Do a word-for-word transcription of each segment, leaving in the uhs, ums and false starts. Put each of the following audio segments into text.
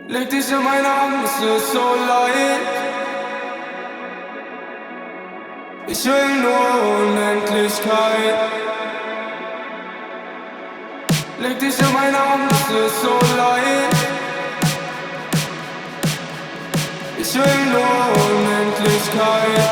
Leg dich in meine Arme, es ist so leicht. Ich will nur Unendlichkeit. Leg dich in meine Arme, es ist so leicht. Ich will nur Unendlichkeit.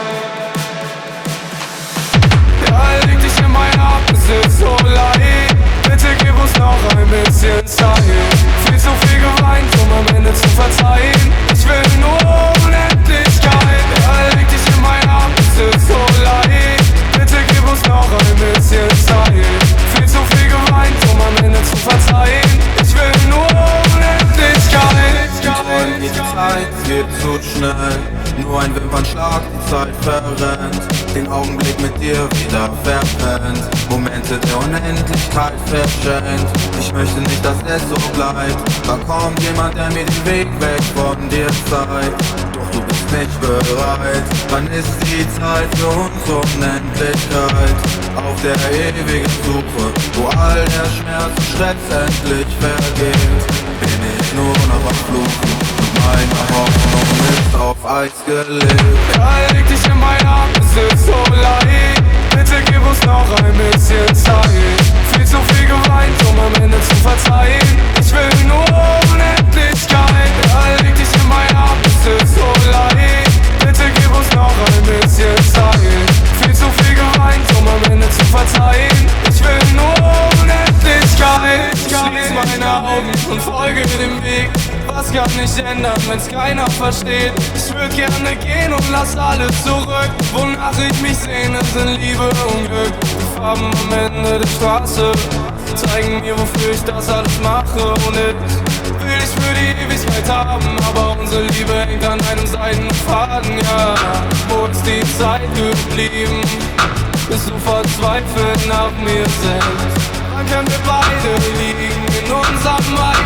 Ja, leg dich in meine Arme, es ist so leicht. Bitte gib uns noch ein bisschen Zeit. Viel zu viel geweint, um am Ende zu verzeihen. Ich will nur Unendlichkeit. Ja, leg dich in meine Arme, es ist so leicht. Bitte gib uns noch ein bisschen Zeit. Viel zu viel geweint, um am Ende zu verzeihen. Ich will nur Unendlichkeit. Und die Zeit geht zu schnell, nur ein Wimpernschlag, die Zeit verrennt. Den Augenblick mit dir wieder verpennt, Momente der Unendlichkeit verschenkt. Ich möchte nicht, dass es so bleibt, da kommt jemand, der mir den Weg weg von dir zeigt. Doch du bist nicht bereit, wann ist die Zeit für uns Unendlichkeit? Auf der ewigen Suche, wo all der Schmerz und Stress endlich vergeht, bin ich nur noch am Fluchen und meine Hoffnung ist auf Eis gelegt. Ja, leg dich in meine Arme, es ist so leicht. Bitte gib uns noch ein bisschen Zeit. Viel zu viel geweint, um am Ende zu verzeihen. Ich will nur Unendlichkeit. Ja, leg dich in meine Arme, es ist so leicht. Bitte gib uns noch ein bisschen Zeit. Viel zu viel geweint, um am Ende zu verzeihen. Ich will nur Unendlichkeit. Ich schließ meine Augen und folge dem Weg. Was kann ich ändern, wenn's keiner versteht? Ich würd gerne gehen und lass alles zurück. Wonach ich mich sehne, sind Liebe und Glück. Die Farben am Ende der Straße zeigen mir, wofür ich das alles mache. Und ich will dich für die Ewigkeit haben, aber unsere Liebe hängt an einem seidenen Faden, ja. Wo ist die Zeit geblieben? Bist du verzweifelt nach mir selbst? Dann können wir beide liegen in unserem Wald.